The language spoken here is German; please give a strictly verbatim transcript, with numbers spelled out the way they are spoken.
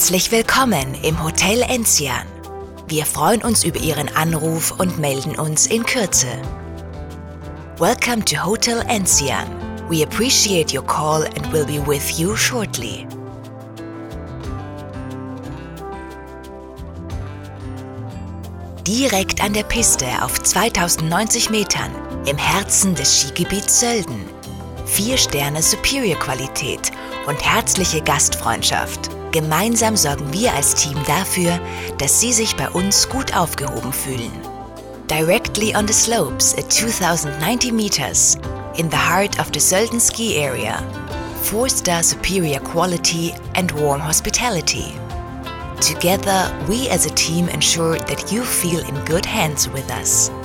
Herzlich willkommen im Hotel Enzian. Wir freuen uns über Ihren Anruf und melden uns in Kürze. Welcome to Hotel Enzian. We appreciate your call and will be with you shortly. Direkt an der Piste auf zweitausendneunzig Metern im Herzen des Skigebiets Sölden. Vier Sterne Superior-Qualität und herzliche Gastfreundschaft. Gemeinsam sorgen wir als Team dafür, dass Sie sich bei uns gut aufgehoben fühlen. Directly on the slopes at two thousand ninety meters, in the heart of the Sölden ski area, four-star superior quality and warm hospitality. Together, we as a team ensure that you feel in good hands with us.